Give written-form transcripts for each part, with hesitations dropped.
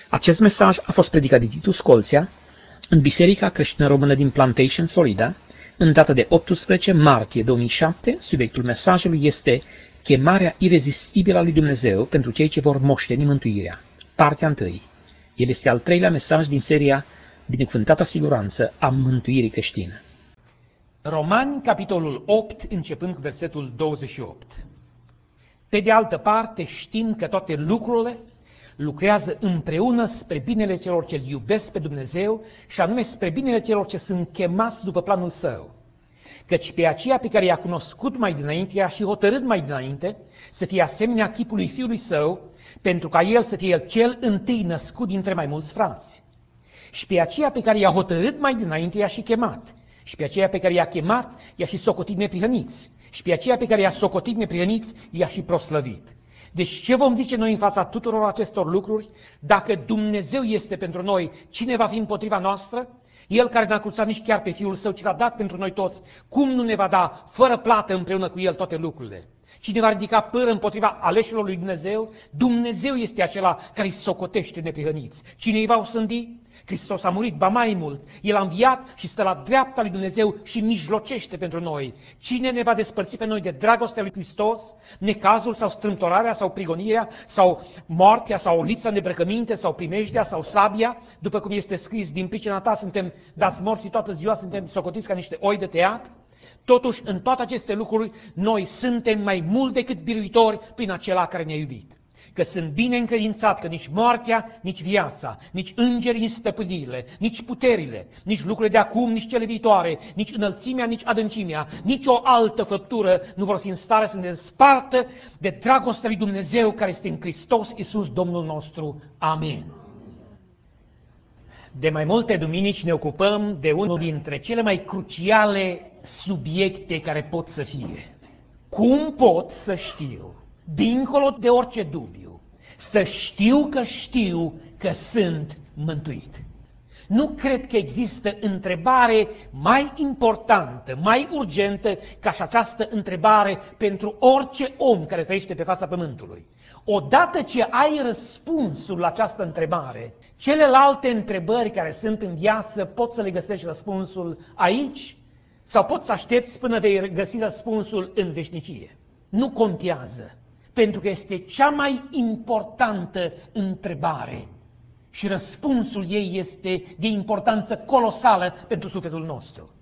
Acest mesaj a fost predicat de Titu Scolția în Biserica Creștină Română din Plantation, Florida, în data de 18 martie 2007. Subiectul mesajului este Chemarea irezistibilă a lui Dumnezeu pentru cei ce vor moșteni mântuirea. Partea 1. El este al treilea mesaj din seria Binecuvântata Siguranță a Mântuirii Creștine. Romani, capitolul 8, începând cu versetul 28. Pe de altă parte, știm că toate lucrurile lucrează împreună spre binele celor ce-L iubesc pe Dumnezeu și anume spre binele celor ce sunt chemați după planul Său. Căci pe aceea pe care i-a cunoscut mai dinainte, i-a și hotărât mai dinainte să fie asemenea chipului Fiului Său, pentru ca El să fie El cel întâi născut dintre mai mulți frați. Și pe aceea pe care i-a hotărât mai dinainte, i-a și chemat. Și pe aceea pe care i-a chemat, i-a și socotit neprihăniți. Și pe aceea pe care i-a socotit neprihăniți, i-a și proslăvit. Deci ce vom zice noi în fața tuturor acestor lucruri? Dacă Dumnezeu este pentru noi, cine va fi împotriva noastră? El care n-a cruțat nici chiar pe Fiul Său, ci l-a dat pentru noi toți, cum nu ne va da fără plată împreună cu El toate lucrurile? Cine va ridica pâră împotriva aleșilor lui Dumnezeu? Dumnezeu este acela care îi socotește neprihăniți. Cine îi va osândi? Hristos a murit, ba mai mult, El a înviat și stă la dreapta lui Dumnezeu și mijlocește pentru noi. Cine ne va despărți pe noi de dragostea lui Hristos? Necazul sau strâmtorarea sau prigonirea sau moartea sau lipsa de îmbrăcăminte sau primejdea sau sabia? După cum este scris, din pricina ta suntem dați morții toată ziua, suntem socotiți ca niște oi de tăiat. Totuși, în toate aceste lucruri, noi suntem mai mult decât biruitori prin acela care ne-a iubit. Că sunt bine încredințat că nici moartea, nici viața, nici îngerii, nici stăpânirile, nici puterile, nici lucrurile de acum, nici cele viitoare, nici înălțimea, nici adâncimea, nici o altă făptură nu vor fi în stare să ne despartă de dragostea lui Dumnezeu care este în Hristos Iisus Domnul nostru. Amin. De mai multe duminici ne ocupăm de unul dintre cele mai cruciale subiecte care pot să fie. Cum pot să știu, dincolo de orice dubiu, să știu că sunt mântuit? Nu cred că există întrebare mai importantă, mai urgentă ca și această întrebare pentru orice om care trăiește pe fața pământului. Odată ce ai răspunsul la această întrebare, celelalte întrebări care sunt în viață poți să le găsești răspunsul aici sau poți să aștepți până vei găsi răspunsul în veșnicie. Nu contează, pentru că este cea mai importantă întrebare și răspunsul ei este de importanță colosală pentru sufletul nostru.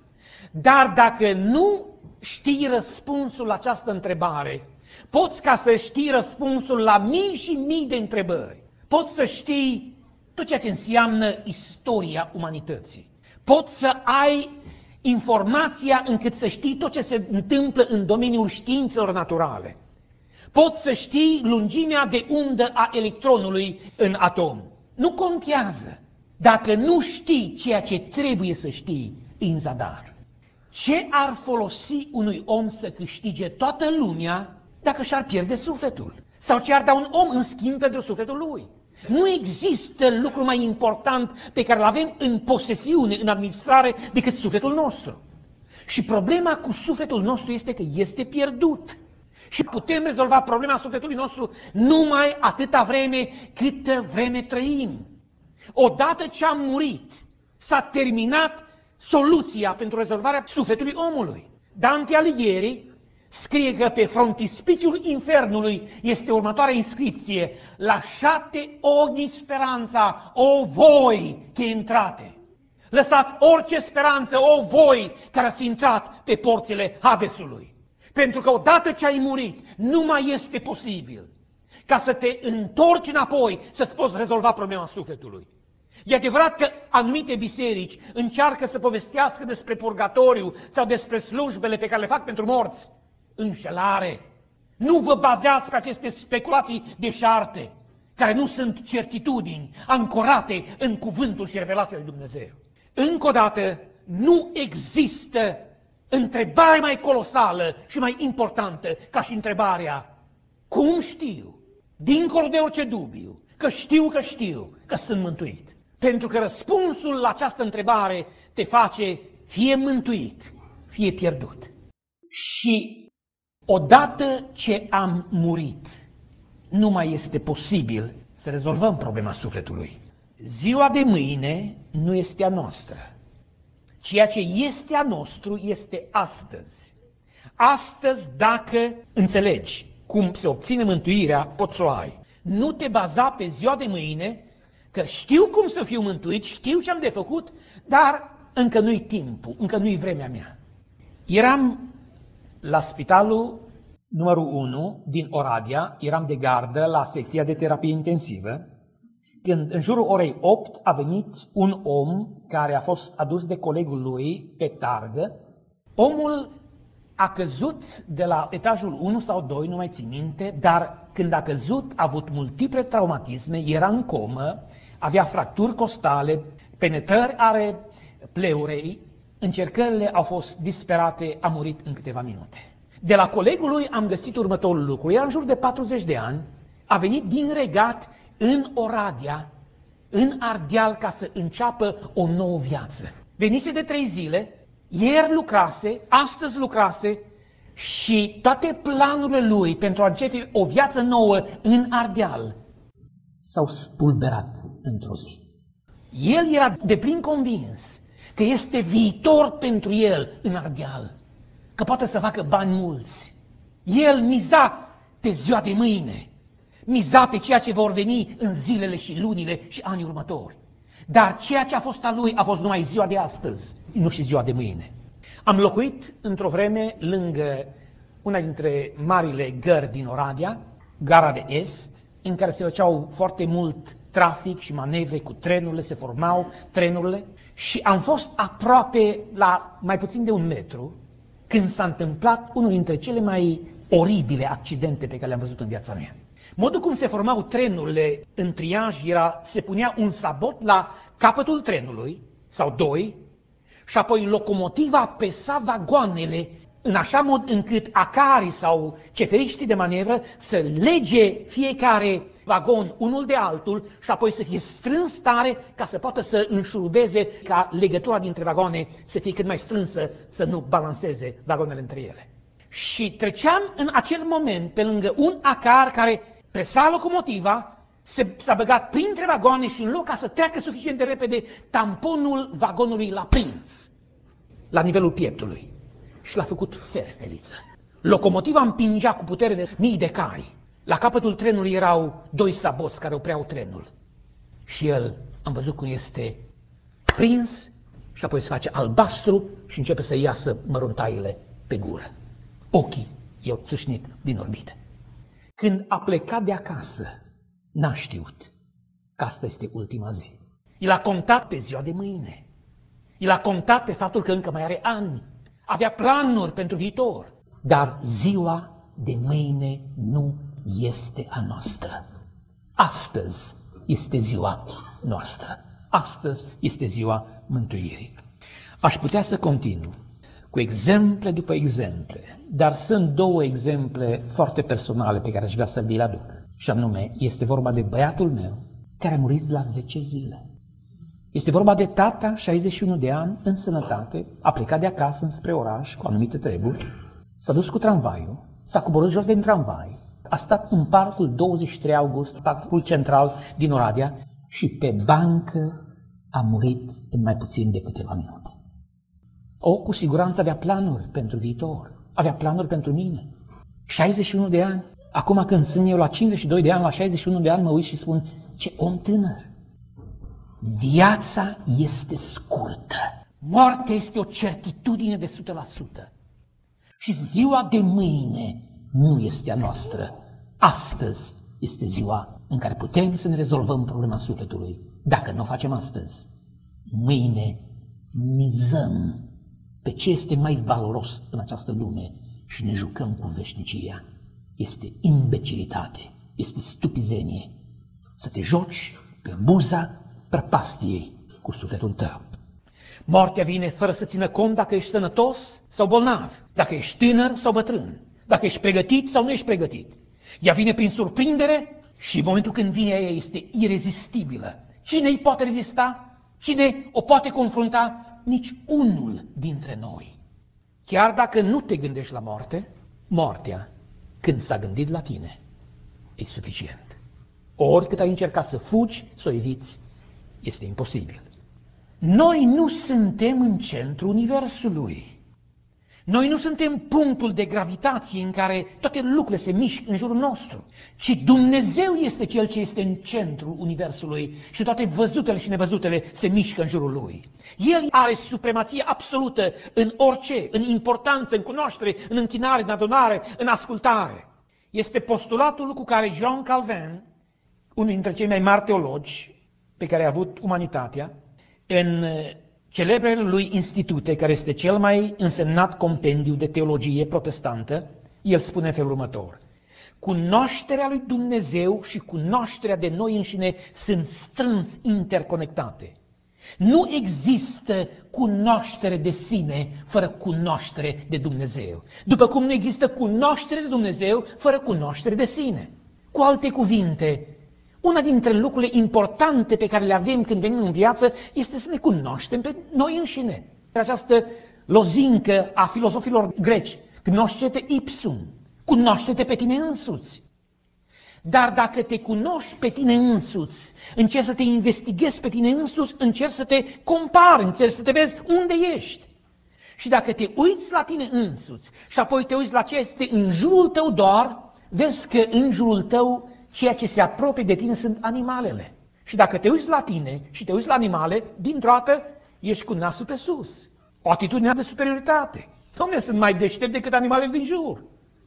Dar dacă nu știi răspunsul la această întrebare, poți ca să știi răspunsul la mii și mii de întrebări. Poți să știi tot ceea ce înseamnă istoria umanității. Poți să ai informația încât să știi tot ce se întâmplă în domeniul științelor naturale. Poți să știi lungimea de undă a electronului în atom. Nu contează. Dacă nu știi ceea ce trebuie să știi, în zadar. Ce ar folosi unui om să câștige toată lumea dacă și-ar pierde sufletul? Sau ce ar da un om în schimb pentru sufletul lui? Nu există lucru mai important pe care îl avem în posesiune, în administrare, decât sufletul nostru. Și problema cu sufletul nostru este că este pierdut. Și putem rezolva problema sufletului nostru numai atâta vreme câtă vreme trăim. Odată ce am murit, s-a terminat soluția pentru rezolvarea sufletului omului. Dante Alighieri scrie că pe frontispiciul infernului este următoarea inscripție: lasciate ogni speranza, o voi che intrate. Lăsați orice speranță, o voi care ați intrat pe porțile Hadesului. Pentru că odată ce ai murit, nu mai este posibil ca să te întorci înapoi să-ți poți rezolva problema sufletului. E adevărat că anumite biserici încearcă să povestească despre purgatoriu sau despre slujbele pe care le fac pentru morți. Înșelare! Nu vă bazați pe aceste speculații deșarte, care nu sunt certitudini ancorate în cuvântul și revelația lui Dumnezeu. Încă o dată, nu există întrebare mai colosală și mai importantă ca și întrebarea: cum știu, dincolo de orice dubiu, că știu că sunt mântuit? Pentru că răspunsul la această întrebare te face fie mântuit, fie pierdut. Și odată ce am murit, nu mai este posibil să rezolvăm problema sufletului. Ziua de mâine nu este a noastră. Ceea ce este a nostru este astăzi. Astăzi, dacă înțelegi cum se obține mântuirea, poți să o ai. Nu te baza pe ziua de mâine, că știu cum să fiu mântuit, știu ce am de făcut, dar încă nu-i timpul, încă nu-i vremea mea. Eram la spitalul numărul 1 din Oradea, eram de gardă la secția de terapie intensivă, când în jurul orei 8 a venit un om care a fost adus de colegul lui pe targă. Omul a căzut de la etajul 1 sau 2, nu mai țin minte, dar când a căzut a avut multiple traumatisme, era în comă, avea fracturi costale, penetrări ale pleurei, încercările au fost disperate, a murit în câteva minute. De la colegul lui am găsit următorul lucru, era în jur de 40 de ani, a venit din Regat în Oradea, în Ardeal, ca să înceapă o nouă viață. Venise de 3 zile, ieri lucrase, astăzi lucrase și toate planurile lui pentru a începe o viață nouă în Ardeal s-au spulberat într-o zi. El era deplin convins că este viitor pentru el în Ardeal, că poate să facă bani mulți. El miza pe ziua de mâine, miza pe ceea ce vor veni în zilele și lunile și anii următori. Dar ceea ce a fost a lui a fost numai ziua de astăzi, nu și ziua de mâine. Am locuit într-o vreme lângă una dintre marile gări din Oradea, Gara de Est, în care se făceau foarte mult trafic și manevre cu trenurile, se formau trenurile și am fost aproape la mai puțin de 1 metru când s-a întâmplat unul dintre cele mai oribile accidente pe care le-am văzut în viața mea. Modul cum se formau trenurile în triaj era, se punea un sabot la capătul trenului, sau 2, și apoi locomotiva apesa vagoanele în așa mod încât acarii sau ceferiștii de manevră să lege fiecare vagon unul de altul și apoi să fie strâns tare ca să poată să înșurubeze, ca legătura dintre vagoane să fie cât mai strânsă, să nu balanceze vagoanele între ele. Și treceam în acel moment pe lângă un acar care presa locomotiva, s-a băgat printre vagoane și în loc ca să treacă suficient de repede, tamponul vagonului l-a prins la nivelul pieptului și l-a făcut ferfeliță. Locomotiva împingea cu putere de mii de cai. La capătul trenului erau 2 saboți care opreau trenul. Și el, am văzut cum este prins și apoi se face albastru și începe să iasă măruntaile pe gură. Ochii i-au țâșnit din orbită. Când a plecat de acasă, n-a știut că asta este ultima zi. El a contat pe ziua de mâine. El a contat pe faptul că încă mai are ani. Avea planuri pentru viitor. Dar ziua de mâine nu este a noastră. Astăzi este ziua noastră. Astăzi este ziua mântuirii. Aș putea să continu cu exemple după exemple, dar sunt 2 exemple foarte personale pe care aș vrea să vi le aduc. Și anume, este vorba de băiatul meu care a murit la 10 zile. Este vorba de tata, 61 de ani, în sănătate, a plecat de acasă înspre oraș cu anumite treburi, s-a dus cu tramvaiul, s-a coborât jos din tramvai, a stat în parcul 23 august, parcul central din Oradea, și pe bancă a murit în mai puțin de câteva minute. Cu siguranță avea planuri pentru viitor, avea planuri pentru mine. 61 de ani, acum când sunt eu la 52 de ani, la 61 de ani mă uit și spun, ce om tânăr! Viața este scurtă. Moartea este o certitudine de 100%. Și ziua de mâine nu este a noastră. Astăzi este ziua în care putem să ne rezolvăm problema sufletului. Dacă nu o facem astăzi, mâine mizăm pe ce este mai valoros în această lume și ne jucăm cu veșnicia. Este imbecilitate, este stupizenie să te joci pe buza prăpastiei cu sufletul tău. Moartea vine fără să țină cont dacă ești sănătos sau bolnav, dacă ești tânăr sau bătrân, dacă ești pregătit sau nu ești pregătit. Ea vine prin surprindere și în momentul când vine ea este irezistibilă. Cine îi poate rezista? Cine o poate confrunta? Nici unul dintre noi. Chiar dacă nu te gândești la moarte, moartea, când s-a gândit la tine, e suficient. Oricât ai încercat să fugi, să o eviți, este imposibil. Noi nu suntem în centrul Universului. Noi nu suntem punctul de gravitație în care toate lucrurile se mișcă în jurul nostru, ci Dumnezeu este Cel ce este în centrul Universului și toate văzutele și nevăzutele se mișcă în jurul Lui. El are supremație absolută în orice, în importanță, în cunoaștere, în închinare, în adunare, în ascultare. Este postulatul cu care Jean Calvin, unul dintre cei mai mari teologi pe care a avut umanitatea, în celebrele lui institute, care este cel mai însemnat compendiu de teologie protestantă, el spune în felul următor: cunoașterea lui Dumnezeu și cunoașterea de noi înșine sunt strâns interconectate. Nu există cunoaștere de sine fără cunoaștere de Dumnezeu, după cum nu există cunoaștere de Dumnezeu fără cunoaștere de sine. Cu alte cuvinte, una dintre lucrurile importante pe care le avem când venim în viață este să ne cunoaștem pe noi înșine. Această lozincă a filozofilor greci, cunoaște-te ipsum, cunoaște-te pe tine însuți. Dar dacă te cunoști pe tine însuți, încerci să te investighezi pe tine însuți, încerci să te compari, încerci să te vezi unde ești. Și dacă te uiți la tine însuți și apoi te uiți la ce este în jurul tău doar, vezi că în jurul tău ceea ce se apropie de tine sunt animalele. Și dacă te uiți la tine și te uiți la animale, dintr-o dată ești cu nasul pe sus. O atitudine de superioritate. Dom'le, sunt mai deștept decât animalele din jur.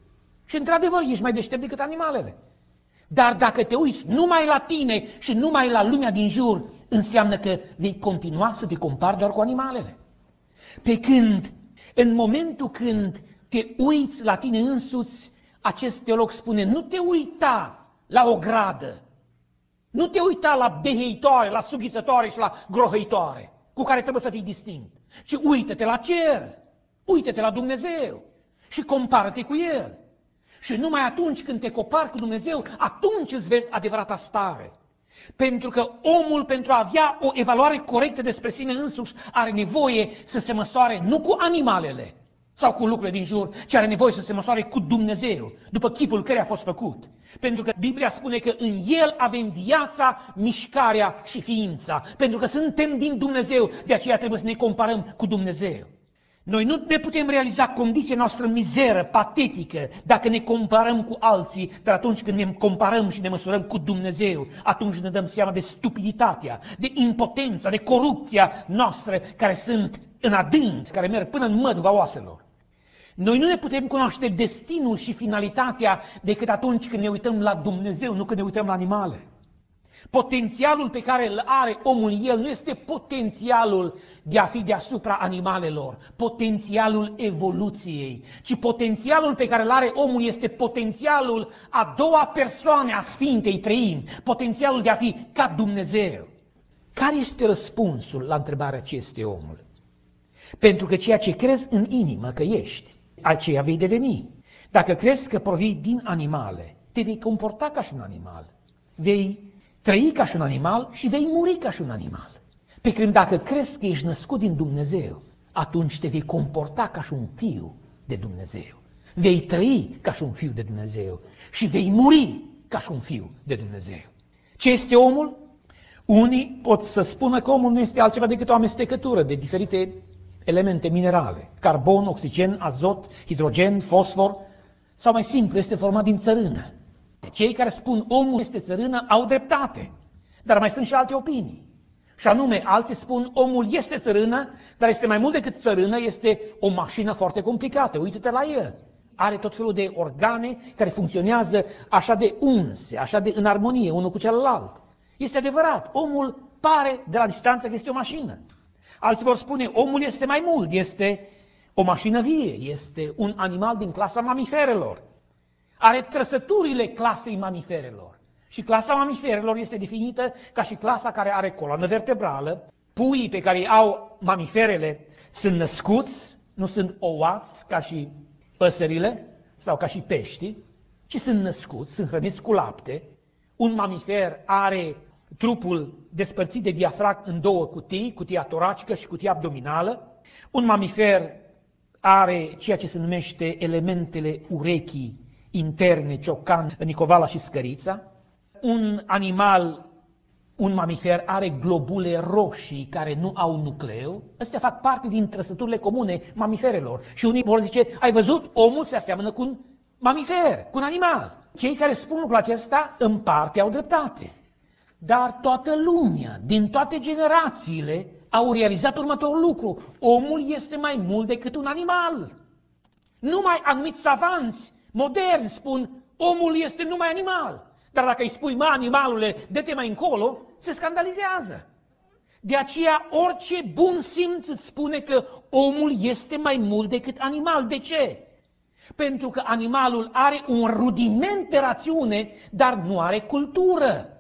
Și într-adevăr ești mai deștept decât animalele. Dar dacă te uiți numai la tine și numai la lumea din jur, înseamnă că vei continua să te compari doar cu animalele. Pe când, în momentul când te uiți la tine însuți, acest teolog spune, nu te uita la o gradă, nu te uita la beheitoare, la sughițătoare și la grohăitoare, cu care trebuie să fii distinct, ci uită-te la cer, uită-te la Dumnezeu și compară-te cu El. Și numai atunci când te compari cu Dumnezeu, atunci îți vezi adevărata stare. Pentru că omul, pentru a avea o evaluare corectă despre sine însuși, are nevoie să se măsoare nu cu animalele sau cu lucrurile din jur, ci are nevoie să se măsoare cu Dumnezeu, după chipul care a fost făcut. Pentru că Biblia spune că în El avem viața, mișcarea și ființa. Pentru că suntem din Dumnezeu, de aceea trebuie să ne comparăm cu Dumnezeu. Noi nu ne putem realiza condiția noastră mizeră, patetică, dacă ne comparăm cu alții, dar atunci când ne comparăm și ne măsurăm cu Dumnezeu, atunci ne dăm seama de stupiditatea, de impotența, de corupția noastră, care sunt în adânc, care merg până în măduva oaselor. Noi nu ne putem cunoaște destinul și finalitatea decât atunci când ne uităm la Dumnezeu, nu când ne uităm la animale. Potențialul pe care îl are omul, el nu este potențialul de a fi deasupra animalelor, potențialul evoluției, ci potențialul pe care îl are omul este potențialul a doua persoane a Sfintei Treimi, potențialul de a fi ca Dumnezeu. Care este răspunsul la întrebarea ce este omul? Pentru că ceea ce crezi în inimă că ești, aceea vei deveni. Dacă crezi că provii din animale, te vei comporta ca și un animal. Vei trăi ca și un animal și vei muri ca și un animal. Pe când dacă crezi că ești născut din Dumnezeu, atunci te vei comporta ca și un fiu de Dumnezeu. Vei trăi ca și un fiu de Dumnezeu și vei muri ca și un fiu de Dumnezeu. Ce este omul? Unii pot să spună că omul nu este altceva decât o amestecătură de diferite elemente minerale, carbon, oxigen, azot, hidrogen, fosfor, sau mai simplu, este format din țărână. Cei care spun omul este țărână au dreptate, dar mai sunt și alte opinii. Și anume, alții spun omul este țărână, dar este mai mult decât țărână, este o mașină foarte complicată, uite-te la el. Are tot felul de organe care funcționează așa de unse, așa de în armonie unul cu celălalt. Este adevărat, omul pare de la distanță că este o mașină. Alții vor spune, omul este mai mult, este o mașină vie, este un animal din clasa mamiferelor. Are trăsăturile clasei mamiferelor. Și clasa mamiferelor este definită ca și clasa care are coloană vertebrală. Puii pe care îi au mamiferele sunt născuți, nu sunt ouați ca și păsările sau ca și peștii, ci sunt născuți, sunt hrăniți cu lapte. Un mamifer are trupul despărțit de diafragm în două cutii, cutia toracică și cutia abdominală. Un mamifer are ceea ce se numește elementele urechii interne, ciocan, nicovala și scărița. un animal, un mamifer, are globule roșii care nu au nucleu, astea fac parte din trăsăturile comune mamiferelor. Și unii vor zice, ai văzut, omul se aseamănă cu un mamifer, cu un animal. Cei care spun lucrul acesta, în parte au dreptate. Dar toată lumea, din toate generațiile, au realizat următorul lucru. Omul este mai mult decât un animal. Numai anumiți savanți moderni spun, omul este numai animal. Dar dacă îi spui, animalule, dă-te mai încolo, se scandalizează. De aceea, orice bun simț îți spune că omul este mai mult decât animal. De ce? Pentru că animalul are un rudiment de rațiune, dar nu are cultură.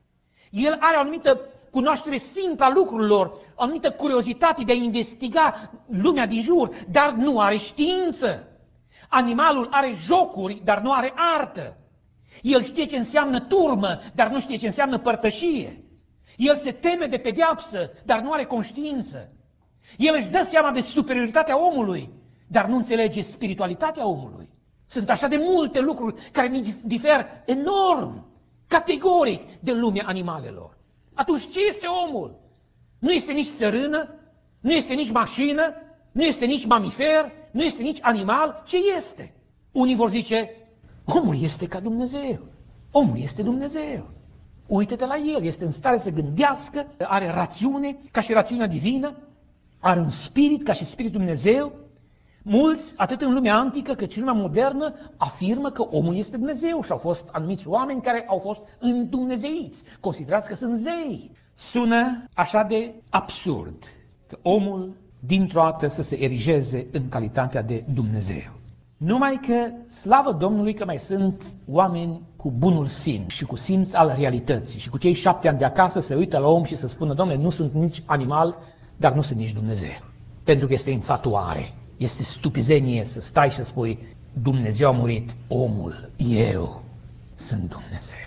El are o anumită cunoaștere simplă a lucrurilor, o anumită curiozitate de a investiga lumea din jur, dar nu are știință. Animalul are jocuri, dar nu are artă. El știe ce înseamnă turmă, dar nu știe ce înseamnă părtășie. El se teme de pedeapsă, dar nu are conștiință. El își dă seama de superioritatea omului, dar nu înțelege spiritualitatea omului. Sunt așa de multe lucruri care ne diferă enorm, categoric de lumea animalelor. Atunci ce este omul? Nu este nici țărână, nu este nici mașină, nu este nici mamifer, nu este nici animal. Ce este? Unii vor zice, omul este ca Dumnezeu. Omul este Dumnezeu. Uită-te la el, este în stare să gândească, are rațiune, ca și rațiunea divină, are un spirit, ca și spiritul Dumnezeu. Mulți, atât în lumea antică cât și în lumea modernă, afirmă că omul este Dumnezeu și au fost anumiți oameni care au fost îndumnezeiți, considerați că sunt zei. Sună așa de absurd că omul dintr-o dată să se erigeze în calitatea de Dumnezeu. Numai că, slavă Domnului, că mai sunt oameni cu bunul simț și cu simț al realității și cu cei 7 ani de acasă se uită la om și să spună, Domnule, nu sunt nici animal, dar nu sunt nici Dumnezeu. Pentru că este infatuare, este stupizenie să stai și să spui, Dumnezeu a murit, omul, eu sunt Dumnezeu.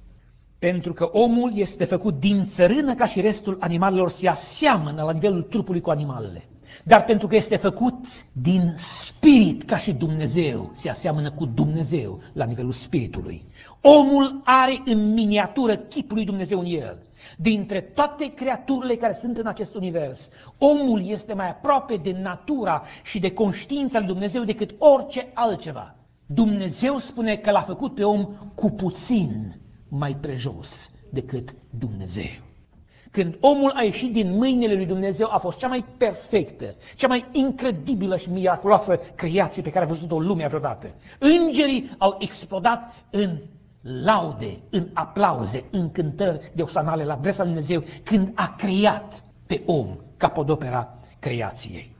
Pentru că omul este făcut din țărână ca și restul animalelor, se aseamănă la nivelul trupului cu animalele. Dar pentru că este făcut din spirit ca și Dumnezeu, se aseamănă cu Dumnezeu la nivelul spiritului. Omul are în miniatură chipul lui Dumnezeu în el. Dintre toate creaturile care sunt în acest univers, omul este mai aproape de natura și de conștiința lui Dumnezeu decât orice altceva. Dumnezeu spune că l-a făcut pe om cu puțin mai prejos decât Dumnezeu. Când omul a ieșit din mâinile lui Dumnezeu, a fost cea mai perfectă, cea mai incredibilă și miraculoasă creație pe care a văzut-o lumea vreodată. Îngerii au explodat în laude, în aplauze, în cântări de osanale la adresa lui Dumnezeu când a creat pe om capodopera creației.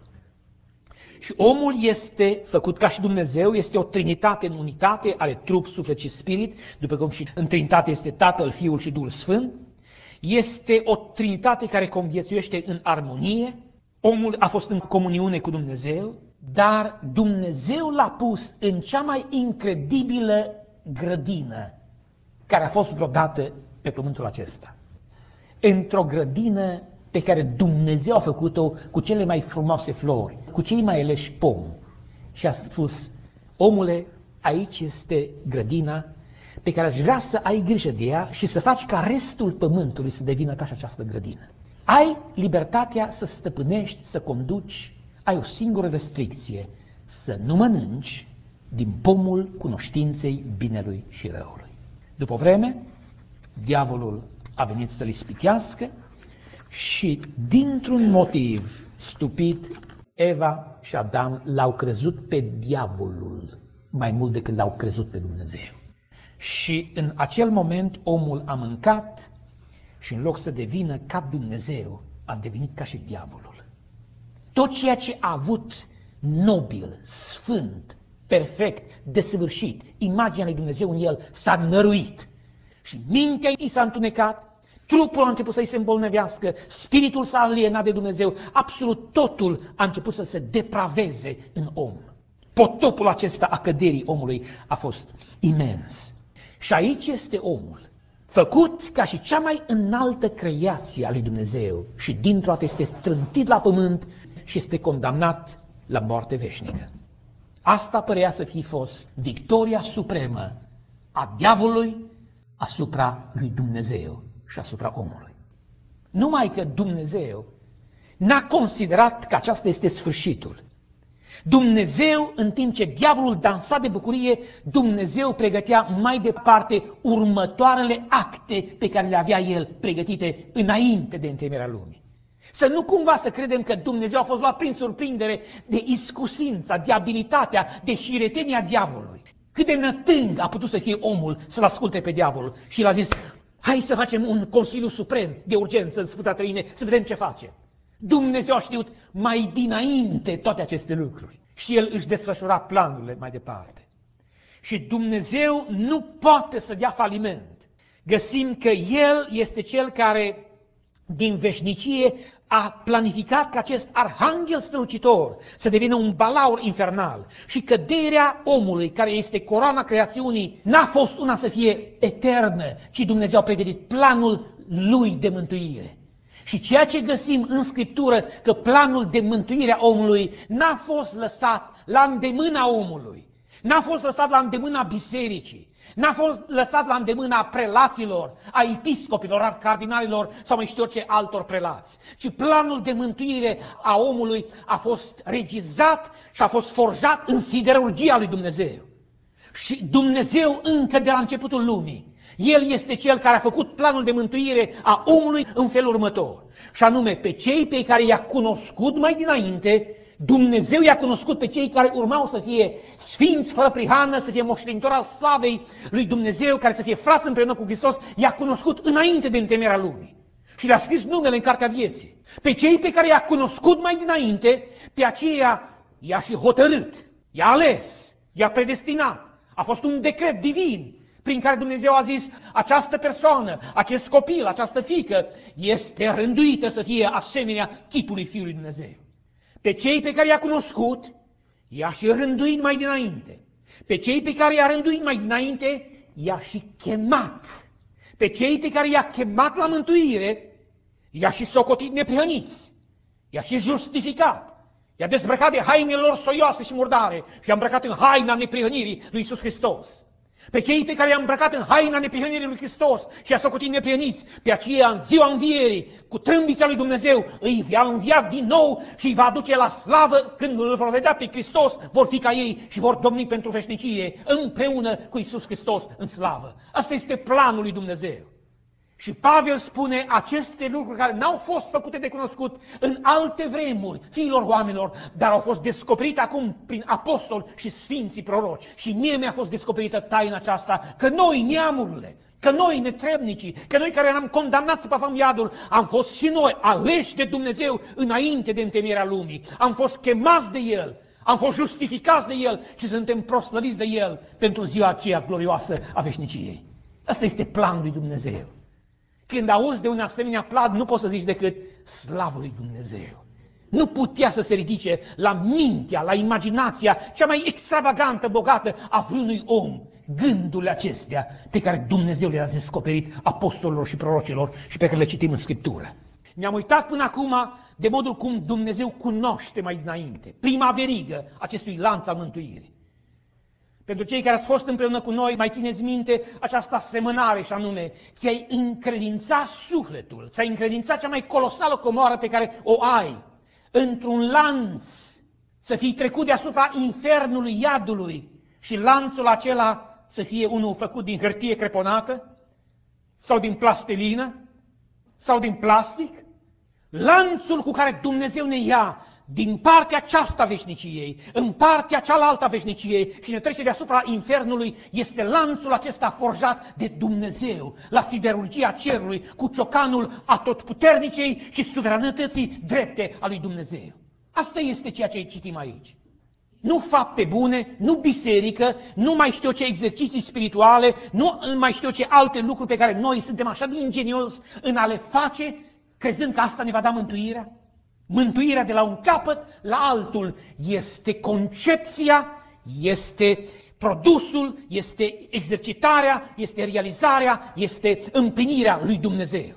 Și omul este făcut ca și Dumnezeu, este o trinitate în unitate, are trup, suflet și spirit, după cum și în trinitate este Tatăl, Fiul și Duhul Sfânt. Este o trinitate care conviețuiește în armonie, omul a fost în comuniune cu Dumnezeu, dar Dumnezeu l-a pus în cea mai incredibilă grădină care a fost vreodată pe pământul acesta. Într-o grădină pe care Dumnezeu a făcut-o cu cele mai frumoase flori, cu cei mai aleși pomi. Și a spus, omule, aici este grădina pe care aș vrea să ai grijă de ea și să faci ca restul pământului să devină ca și această grădină. Ai libertatea să stăpânești, să conduci, ai o singură restricție, să nu mănânci din pomul cunoștinței binelui și răului. După o vreme, diavolul a venit să-l ispitească și dintr-un motiv stupid, Eva și Adam l-au crezut pe diavolul mai mult decât l-au crezut pe Dumnezeu. Și în acel moment omul a mâncat și în loc să devină ca Dumnezeu, a devenit ca și diavolul. Tot ceea ce a avut nobil, sfânt, perfect, desăvârșit, imaginea lui Dumnezeu în el s-a năruit. Și mintea i s-a întunecat, trupul a început să-i se îmbolnăvească, spiritul s-a alienat de Dumnezeu, absolut totul a început să se depraveze în om. Potopul acesta a căderii omului a fost imens. Și aici este omul, făcut ca și cea mai înaltă creație a lui Dumnezeu și dintr-o dată este strântit la pământ și este condamnat la moarte veșnică. Asta părea să fi fost victoria supremă a diavolului asupra lui Dumnezeu și asupra omului. Numai că Dumnezeu n-a considerat că aceasta este sfârșitul. Dumnezeu, în timp ce diavolul dansa de bucurie, Dumnezeu pregătea mai departe următoarele acte pe care le avea El pregătite înainte de întemeierea lumii. Să nu cumva să credem că Dumnezeu a fost luat prin surprindere de iscusința, de abilitatea, de șiretenia diavolului. Cât de nătâng a putut să fie omul să-l asculte pe diavolul și l-a zis: hai să facem un Consiliu Suprem de urgență în Sfânta Treime, să vedem ce facem. Dumnezeu a știut mai dinainte toate aceste lucruri și El își desfășura planurile mai departe. Și Dumnezeu nu poate să dea faliment. Găsim că El este Cel care din veșnicie a planificat ca acest arhanghel strălucitor să devină un balaur infernal și căderea omului, care este coroana creațiunii, n-a fost una să fie eternă, ci Dumnezeu a pregătit planul Lui de mântuire. Și ceea ce găsim în Scriptură, că planul de mântuire a omului n-a fost lăsat la îndemâna omului, n-a fost lăsat la îndemâna bisericii, n-a fost lăsat la îndemâna prelaților, a episcopilor, a cardinalilor sau mai știu ce altor prelați, ci planul de mântuire a omului a fost regizat și a fost forjat în siderurgia lui Dumnezeu. Și Dumnezeu încă de la începutul lumii, El este Cel care a făcut planul de mântuire a omului în felul următor. Și anume, pe cei pe care i-a cunoscut mai dinainte, Dumnezeu i-a cunoscut pe cei care urmau să fie sfinți, fără prihană, să fie moștenitori al slavei lui Dumnezeu, care să fie frați împreună cu Hristos, i-a cunoscut înainte de întemeierea lumii. Și le-a scris numele în Cartea Vieții. Pe cei pe care i-a cunoscut mai dinainte, pe aceea i-a și hotărât, i-a ales, i-a predestinat. A fost un decret divin prin care Dumnezeu a zis: această persoană, acest copil, această fiică este rânduită să fie asemenea chipului Fiului Dumnezeu. Pe cei pe care i-a cunoscut, i-a și rânduit mai dinainte. Pe cei pe care i-a rânduit mai dinainte, i-a și chemat. Pe cei pe care i-a chemat la mântuire, i-a și socotit neprihăniți. I-a și justificat. I-a dezbrăcat de hainele lor soioase și murdare și i-a îmbrăcat în haina neprihănirii lui Iisus Hristos. Pe cei pe care i-a îmbrăcat în haina neprihănirii lui Hristos și i-a socotit neprihăniți, pe aceea în ziua învierii, cu trâmbița lui Dumnezeu, îi va învia din nou și îi va aduce la slavă. Când îl vor vedea pe Hristos, vor fi ca ei și vor domni pentru veșnicie împreună cu Iisus Hristos în slavă. Asta este planul lui Dumnezeu. Și Pavel spune aceste lucruri care n-au fost făcute de cunoscut în alte vremuri fiilor oamenilor, dar au fost descoperite acum prin apostoli și sfinții proroci. Și mie mi-a fost descoperită taina aceasta, că noi, neamurile, că noi, netrebnicii, că noi care eram condamnați să păfăm iadul, am fost și noi aleși de Dumnezeu înainte de întemeierea lumii. Am fost chemați de El, am fost justificați de El și suntem proslăviți de El pentru ziua aceea glorioasă a veșniciei. Asta este planul lui Dumnezeu. Când auzi de un asemenea plan, nu poți să zici decât slavă lui Dumnezeu. Nu putea să se ridice la mintea, la imaginația cea mai extravagantă, bogată a vreunui om gândurile acestea pe care Dumnezeu le-a descoperit apostolilor și prorocilor și pe care le citim în Scriptură. Ne-am uitat până acum de modul cum Dumnezeu cunoaște mai dinainte prima verigă acestui lanț al mântuirii. Pentru cei care ați fost împreună cu noi, mai țineți minte această asemănare și anume, ți-ai încredințat sufletul, ți-ai încredințat cea mai colosală comoară pe care o ai, într-un lanț, să fii trecut deasupra infernului iadului și lanțul acela să fie unul făcut din hârtie creponată sau din plastilină sau din plastic. Lanțul cu care Dumnezeu ne ia din partea aceasta veșniciei, în partea cealaltă a veșniciei și ne trece deasupra infernului, este lanțul acesta forjat de Dumnezeu, la siderurgia cerului, cu ciocanul atotputernicei și suveranității drepte a lui Dumnezeu. Asta este ceea ce citim aici. Nu fapte bune, nu biserică, nu mai știu ce exerciții spirituale, nu mai știu ce alte lucruri pe care noi suntem așa de ingenios în a le face, crezând că asta ne va da mântuirea. Mântuirea de la un capăt la altul este concepția, este produsul, este exercitarea, este realizarea, este împlinirea lui Dumnezeu.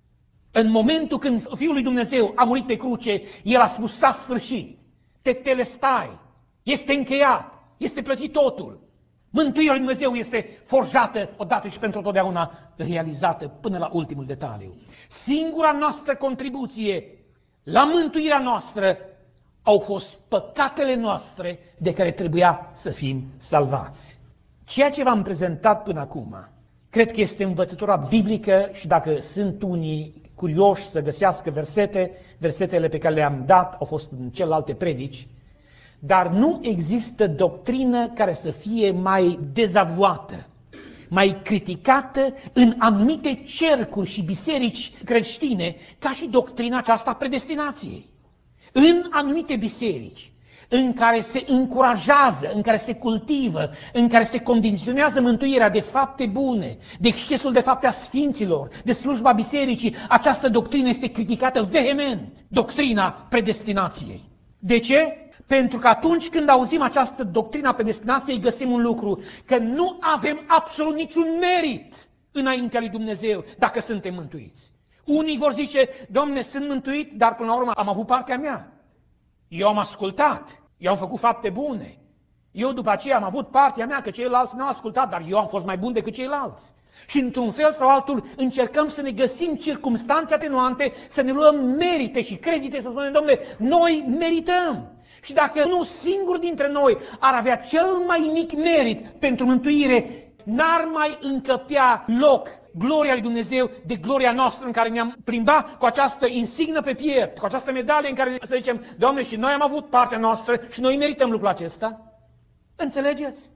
În momentul când Fiul lui Dumnezeu a murit pe cruce, El a spus: s-a sfârșit, tetelestai, este încheiat, este plătit totul. Mântuirea lui Dumnezeu este forjată odată și pentru totdeauna, realizată până la ultimul detaliu. Singura noastră contribuție la mântuirea noastră au fost păcatele noastre de care trebuia să fim salvați. Ceea ce v-am prezentat până acum, cred că este învățătura biblică și dacă sunt unii curioși să găsească versetele pe care le-am dat au fost în celelalte predici, dar nu există doctrină care să fie mai dezavuată, mai criticată în anumite cercuri și biserici creștine ca și doctrina aceasta a predestinației. În anumite biserici în care se încurajează, în care se cultivă, în care se condiționează mântuirea de fapte bune, de excesul de fapte a sfinților, de slujba bisericii, această doctrină este criticată vehement, doctrina predestinației. De ce? Pentru că atunci când auzim această doctrină a predestinației, găsim un lucru, că nu avem absolut niciun merit înaintea lui Dumnezeu dacă suntem mântuiți. Unii vor zice, Doamne, sunt mântuit, dar până la urmă am avut partea mea. Eu am ascultat, eu am făcut fapte bune. Eu după aceea am avut partea mea, că ceilalți n-au ascultat, dar eu am fost mai bun decât ceilalți. Și într-un fel sau altul încercăm să ne găsim circumstanțe atenuante, să ne luăm merite și credite, să spunem, Domnule, noi merităm. Și dacă nu singur dintre noi ar avea cel mai mic merit pentru mântuire, n-ar mai încăpea loc gloria lui Dumnezeu de gloria noastră în care ne-am plimbat cu această insignă pe piept, cu această medalie în care să zicem, Doamne, și noi am avut partea noastră și noi merităm lucrul acesta. Înțelegeți?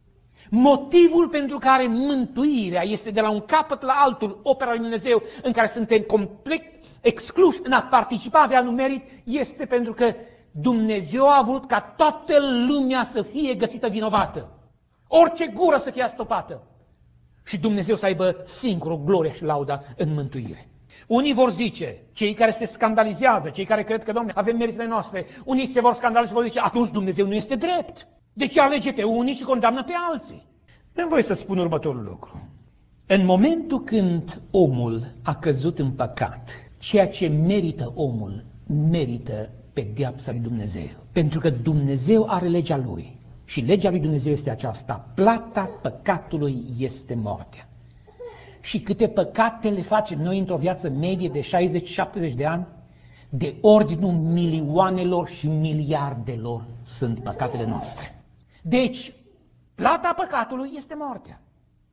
Motivul pentru care mântuirea este de la un capăt la altul opera lui Dumnezeu în care suntem complet excluși în a participa, avea un merit, este pentru că Dumnezeu a vrut ca toată lumea să fie găsită vinovată. Orice gură să fie astopată. Și Dumnezeu să aibă singurul gloria și lauda în mântuire. Unii vor zice, cei care se scandalizează, cei care cred că, Doamne, avem meritele noastre, unii se vor scandaliza și vor zice, atunci Dumnezeu nu este drept. De ce alege pe unii și condamnă pe alții? Îmi voi să spun următorul lucru. În momentul când omul a căzut în păcat, ceea ce merită omul, merită pedeapsa lui Dumnezeu. Pentru că Dumnezeu are legea Lui. Și legea lui Dumnezeu este aceasta. Plata păcatului este moartea. Și câte păcate le facem noi într-o viață medie de 60-70 de ani, de ordinul milioanelor și miliardelor sunt păcatele noastre. Deci, plata păcatului este moartea.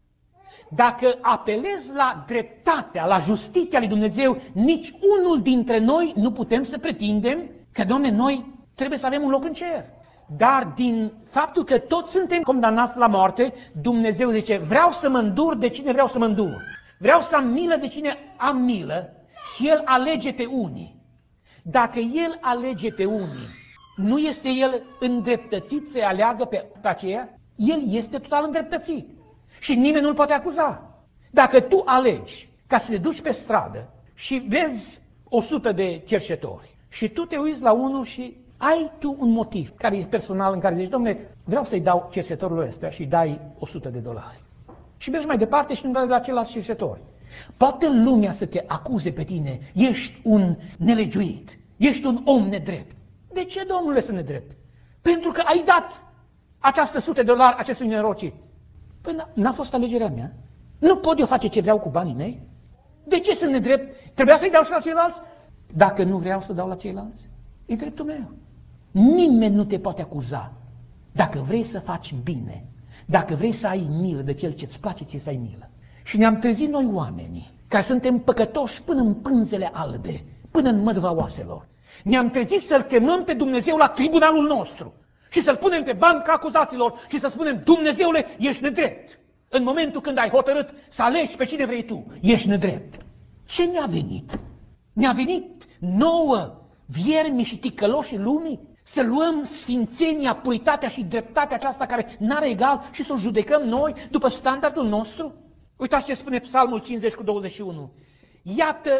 Dacă apelezi la dreptatea, la justiția lui Dumnezeu, nici unul dintre noi nu putem să pretindem că, Doamne, noi trebuie să avem un loc în cer. Dar din faptul că toți suntem condamnați la moarte, Dumnezeu zice, vreau să mă îndur de cine vreau să mă îndur. Vreau să am milă de cine am milă și El alege pe unii. Dacă El alege pe unii, nu este El îndreptățit să-i aleagă pe aceea? El este total îndreptățit. Și nimeni nu-l poate acuza. Dacă tu alegi ca să te duci pe stradă și vezi 100 de cerșetori și tu te uiți la unul și ai tu un motiv care e personal în care zici, Dom'le, vreau să-i dau cerșetorul ăsta și dai $100. Și mergi mai departe și nu dai la celălalt cerșetori. Poate lumea să te acuze pe tine, ești un nelegiuit, ești un om nedrept. De ce, Domnule, să nedrept? Pentru că ai dat această $100 acestui nerocit. Păi n-a fost alegerea mea. Nu pot eu face ce vreau cu banii mei? De ce sunt nedrept? Trebuia să-i dau și la ceilalți? Dacă nu vreau să dau la ceilalți, e dreptul meu. Nimeni nu te poate acuza. Dacă vrei să faci bine, dacă vrei să ai milă de cel ce-ți place ție să ai milă. Și ne-am trezit noi oamenii, care suntem păcătoși până în pânzele albe, până în mădva oaselor. Ne-am trezit să-L chemăm pe Dumnezeu la tribunalul nostru și să-L punem pe banca acuzaților și să spunem, Dumnezeule, ești nedrept. În momentul când ai hotărât să alegi pe cine vrei tu, ești nedrept. Ce ne-a venit? Ne-a venit nouă viermi și ticăloșii lumii? Să luăm sfințenia, puritatea și dreptatea aceasta care n-are egal și să o judecăm noi după standardul nostru? Uitați ce spune Psalmul 50:21. Iată,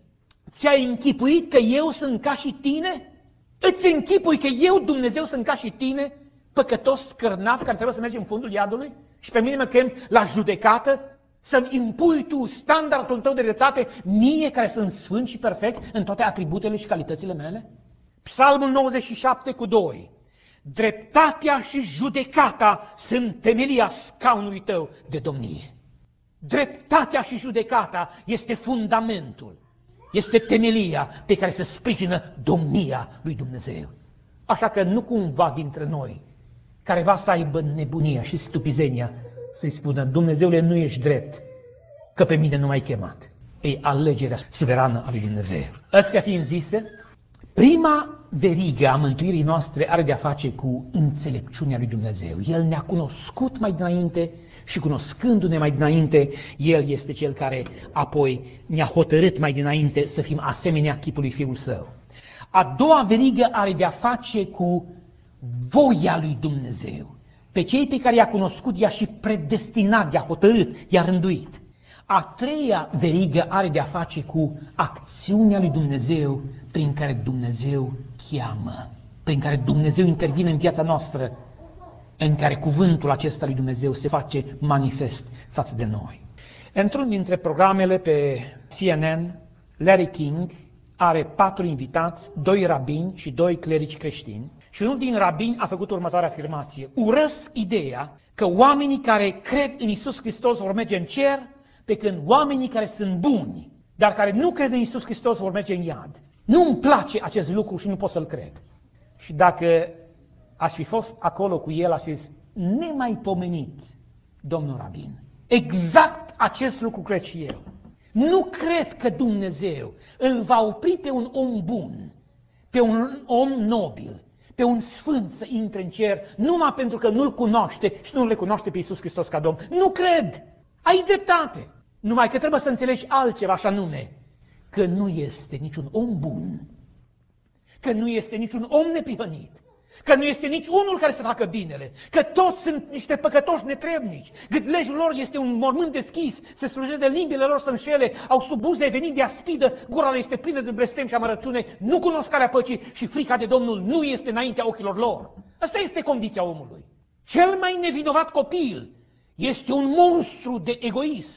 ți-ai închipuit că eu sunt ca și tine? Îți închipui că eu, Dumnezeu, sunt ca și tine, păcătos scârnaf care trebuie să mergi în fundul iadului? Și pe mine mă chem la judecată? Să-mi impui tu standardul tău de dreptate, mie care sunt sfânt și perfect în toate atributele și calitățile mele? Psalmul 97:2. Dreptatea și judecata sunt temelia scaunului tău de domnie. Dreptatea și judecata este fundamentul, este temelia pe care se sprijină domnia lui Dumnezeu. Așa că nu cumva dintre noi, care va să aibă nebunia și stupizenia, să-i spună, Dumnezeule, nu ești drept, că pe mine nu m-ai chemat. E alegerea suverană a lui Dumnezeu. Astea fiind zise, prima verigă a mântuirii noastre are de-a face cu înțelepciunea lui Dumnezeu. El ne-a cunoscut mai dinainte și cunoscându-ne mai dinainte, El este Cel care apoi ne-a hotărât mai dinainte să fim asemenea chipului Fiul Său. A doua verigă are de-a face cu voia lui Dumnezeu. Pe cei pe care i-a cunoscut, i-a și predestinat, i-a hotărât, i-a rânduit. A treia verigă are de-a face cu acțiunea lui Dumnezeu prin care Dumnezeu cheamă, prin care Dumnezeu intervine în viața noastră, în care cuvântul acesta lui Dumnezeu se face manifest față de noi. Într-un dintre programele pe CNN, Larry King are 4 invitați, 2 rabini și 2 clerici creștini, și unul din rabini a făcut următoarea afirmație: urăsc ideea că oamenii care cred în Iisus Hristos vor merge în cer, pe când oamenii care sunt buni, dar care nu cred în Iisus Hristos, vor merge în iad. Nu-mi place acest lucru și nu pot să-l cred. Și dacă aș fi fost acolo cu el, aș fi zis, nemaipomenit, domnul rabin. Exact acest lucru cred și eu. Nu cred că Dumnezeu îl va opri pe un om bun, pe un om nobil, pe un sfânt să intre în cer, numai pentru că nu-L cunoaște și nu-L recunoaște pe Iisus Hristos ca Domn. Nu cred! Ai dreptate! Numai că trebuie să înțelegi altceva, așa nume, că nu este niciun om bun, că nu este niciun om neprihănit, că nu este nici unul care să facă binele, că toți sunt niște păcătoși netrebnici, gâtlejul lor este un mormânt deschis, se slujește de limbile lor să înșele, au sub buze venit de aspidă, gura lor este plină de blestem și amărăciune, nu cunosc calea păcii și frica de Domnul nu este înaintea ochilor lor. Asta este condiția omului. Cel mai nevinovat copil este un monstru de egoism.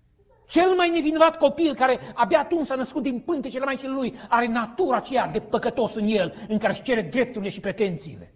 Cel mai nevinovat copil, care abia atunci s-a născut din pântecele maicii lui, are natura aceea de păcătos în el, în care își cere drepturile și pretențiile.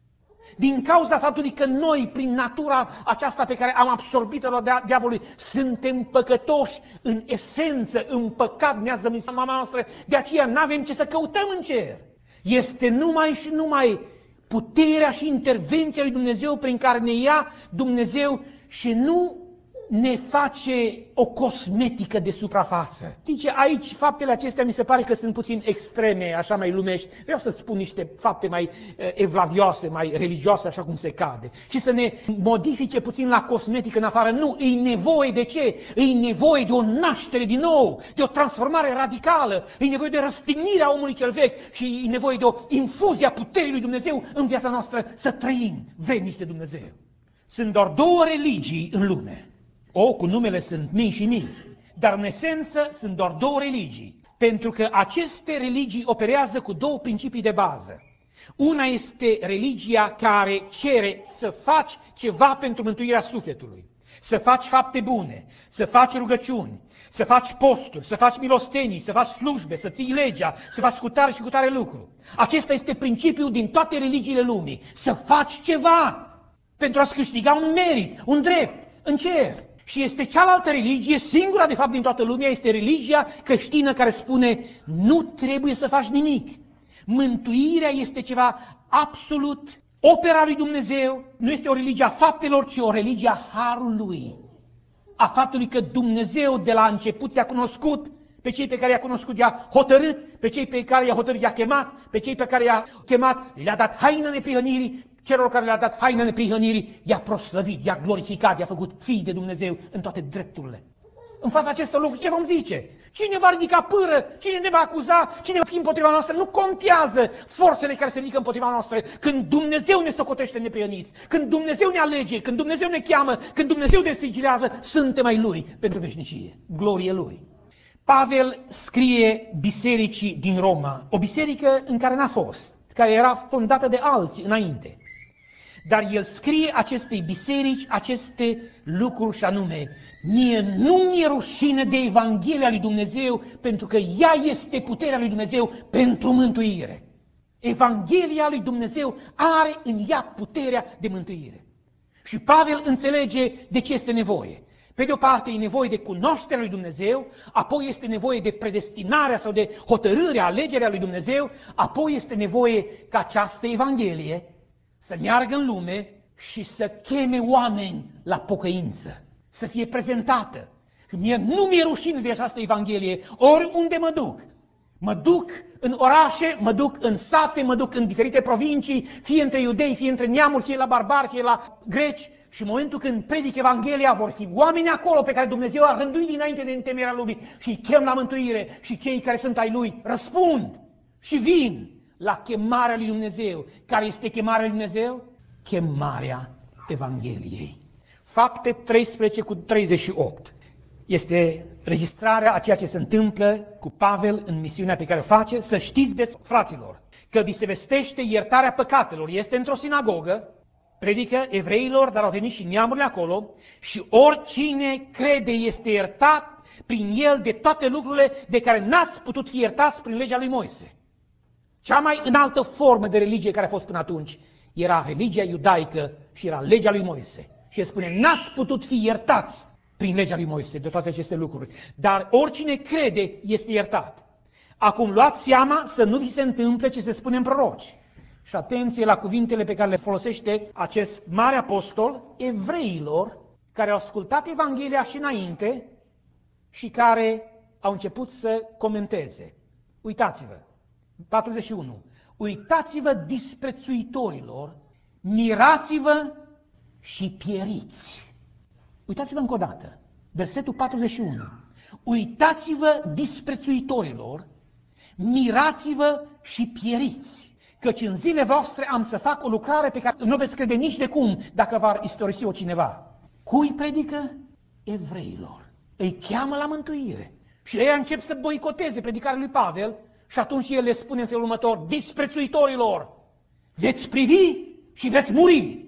Din cauza faptului că noi, prin natura aceasta pe care am absorbit-o la diavolului, suntem păcătoși în esență, în păcat ne-a zămisat mama noastră, de aceea n-avem ce să căutăm în cer. Este numai și numai puterea și intervenția lui Dumnezeu prin care ne ia Dumnezeu și nu ne face o cosmetică de suprafață. Zice, aici faptele acestea mi se pare că sunt puțin extreme, așa mai lumești. Vreau să spun niște fapte mai evlavioase, mai religioase, așa cum se cade. Și să ne modifice puțin la cosmetică în afară. Nu, e nevoie de ce? E nevoie de o naștere din nou, de o transformare radicală, e nevoie de răstignirea omului cel vechi și e nevoie de o infuzie a puterii lui Dumnezeu în viața noastră să trăim vrednici de Dumnezeu. Sunt doar 2 religii în lume. Cu numele sunt mii și mii, dar în esență sunt doar 2 religii, pentru că aceste religii operează cu 2 principii de bază. Una este religia care cere să faci ceva pentru mântuirea sufletului, să faci fapte bune, să faci rugăciuni, să faci posturi, să faci milostenii, să faci slujbe, să ții legea, să faci cu tare și cu tare lucru. Acesta este principiul din toate religiile lumii, să faci ceva pentru a-ți câștiga un merit, un drept în cer. Și este cealaltă religie, singura de fapt din toată lumea, este religia creștină care spune nu trebuie să faci nimic. Mântuirea este ceva absolut opera lui Dumnezeu, nu este o religie a faptelor, ci o religie a harului. A faptului că Dumnezeu de la început te-a cunoscut, pe cei pe care i-a cunoscut i-a hotărât, pe cei pe care i-a hotărât i-a chemat, pe cei pe care i-a chemat le-a dat haină neprihănirii, celor care le-a dat haină neprihănirii, i-a proslăvit, i-a glorificat, i-a făcut fii de Dumnezeu în toate drepturile. În fața acestor lucruri, ce vom zice? Cine va ridica pâră? Cine ne va acuza? Cine va fi împotriva noastră? Nu contează forțele care se ridică împotriva noastră. Când Dumnezeu ne socotește neprihăniți, când Dumnezeu ne alege, când Dumnezeu ne cheamă, când Dumnezeu ne sigilează, suntem ai Lui pentru veșnicie. Glorie Lui. Pavel scrie bisericii din Roma, o biserică în care n-a fost, care era fondată de alții înainte. Dar el scrie acestei biserici aceste lucruri și anume, mie nu mi-e rușine de Evanghelia lui Dumnezeu, pentru că ea este puterea lui Dumnezeu pentru mântuire. Evanghelia lui Dumnezeu are în ea puterea de mântuire. Și Pavel înțelege de ce este nevoie. Pe de o parte e nevoie de cunoașterea lui Dumnezeu, apoi este nevoie de predestinarea sau de hotărârea, alegerea lui Dumnezeu, apoi este nevoie ca această Evanghelie să meargă în lume și să cheme oameni la pocăință, să fie prezentată. Nu mi-e rușine de această Evanghelie, oriunde mă duc. Mă duc în orașe, mă duc în sate, mă duc în diferite provincii, fie între iudei, fie între neamuri, fie la barbari, fie la greci. Și în momentul când predic Evanghelia, vor fi oameni acolo pe care Dumnezeu a rânduit dinainte de întemeierea lumii și îi chem la mântuire și cei care sunt ai Lui răspund și vin la chemarea lui Dumnezeu. Care este chemarea lui Dumnezeu? Chemarea Evangheliei. Fapte 13:38. Este registrarea a ceea ce se întâmplă cu Pavel în misiunea pe care o face. Să știți, fraților, că vi se vestește iertarea păcatelor. Este într-o sinagogă, predică evreilor, dar au venit și neamurile acolo, și oricine crede este iertat prin el de toate lucrurile de care n-ați putut fi iertați prin legea lui Moise. Cea mai înaltă formă de religie care a fost până atunci era religia iudaică și era legea lui Moise. Și el spune, n-ați putut fi iertați prin legea lui Moise de toate aceste lucruri, dar oricine crede este iertat. Acum luați seama să nu vi se întâmple ce se spune în proroci. Și atenție la cuvintele pe care le folosește acest mare apostol evreilor care au ascultat Evanghelia și înainte și care au început să comenteze. Uitați-vă, 41. Uitați-vă disprețuitorilor, mirați-vă și pieriți. Uitați-vă încă o dată, versetul 41. Uitați-vă disprețuitorilor, mirați-vă și pieriți. Căci în zilele voastre am să fac o lucrare pe care nu veți crede nici de cum dacă va istorisi-o cineva. Cui predică? Evreilor. Îi cheamă la mântuire. Și ei încep să boicoteze predicarea lui Pavel și atunci el le spune în felul următor, disprețuitorilor, veți privi și veți muri,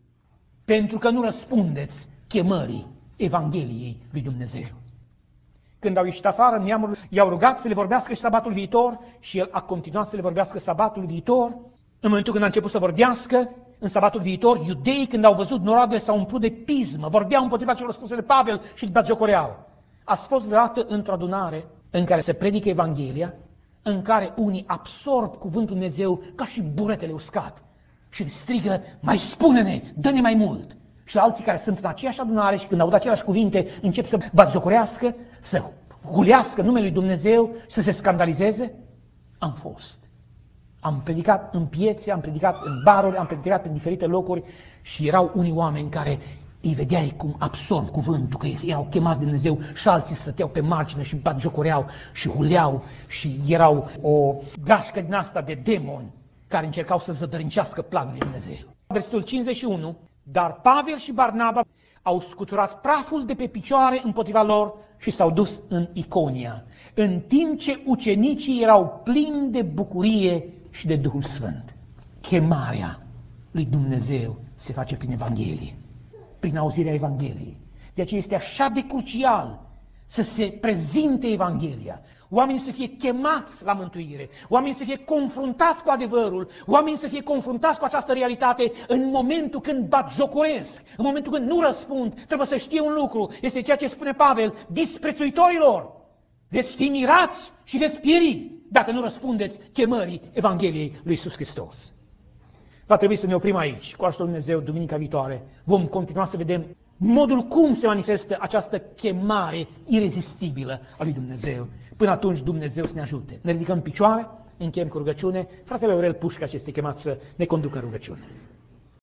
pentru că nu răspundeți chemării Evangheliei lui Dumnezeu. Când au ieșit afară, neamul i-au rugat să le vorbească și sabatul viitor și el a continuat să le vorbească sabatul viitor. În momentul când a început să vorbească, în sabatul viitor, iudeii, când au văzut noroadele, s-au umplut de pismă, vorbeau împotriva celor spuse de Pavel și îl batjocoreau. Ați fost vreodată într-o adunare în care se predică Evanghelia, în care unii absorb cuvântul Dumnezeu ca și buretele uscat și strigă, mai spune-ne, dă-ne mai mult. Și alții care sunt în aceeași adunare și când aud aceleași cuvinte încep să batjocorească, să hulească numele lui Dumnezeu, să se scandalizeze? Am fost. Am predicat în piețe, am predicat în baruri, am predicat în diferite locuri și erau unii oameni care îi vedeai cum absorb cuvântul, că erau chemați de Dumnezeu și alții stăteau pe margine și batjocoreau și huleau și erau o gașcă din asta de demoni care încercau să zădărâncească planul lui Dumnezeu. Versetul 51. Dar Pavel și Barnaba au scuturat praful de pe picioare împotriva lor și s-au dus în Iconia, în timp ce ucenicii erau plini de bucurie și de Duhul Sfânt. Chemarea lui Dumnezeu se face prin Evanghelie, prin auzirea Evangheliei. De aceea este așa de crucial să se prezinte Evanghelia, oamenii să fie chemați la mântuire, oamenii să fie confruntați cu adevărul, oamenii să fie confruntați cu această realitate în momentul când batjocoresc, în momentul când nu răspund. Trebuie să știe un lucru, este ceea ce spune Pavel, disprețuitorilor, veți fi mirați și veți pieri dacă nu răspundeți chemării Evangheliei lui Iisus Hristos. Va trebui să ne oprim aici. Cu ajutorul Dumnezeu, duminica viitoare, vom continua să vedem modul cum se manifestă această chemare irezistibilă a lui Dumnezeu. Până atunci Dumnezeu să ne ajute. Ne ridicăm în picioare, încheiem cu rugăciune. Fratele Aurel Pușca, ce este chemat să ne conducă în rugăciune.